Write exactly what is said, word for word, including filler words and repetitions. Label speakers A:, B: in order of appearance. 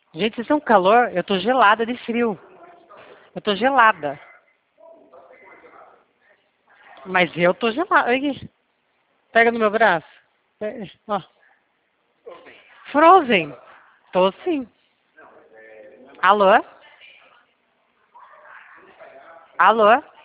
A: Gente, vocês estão com calor? Eu tô gelada de frio. Eu tô gelada. Mas eu tô gelada. Olha aqui. Pega no meu braço. Pega. Ó. Frozen. Tô sim. Alô? Alô?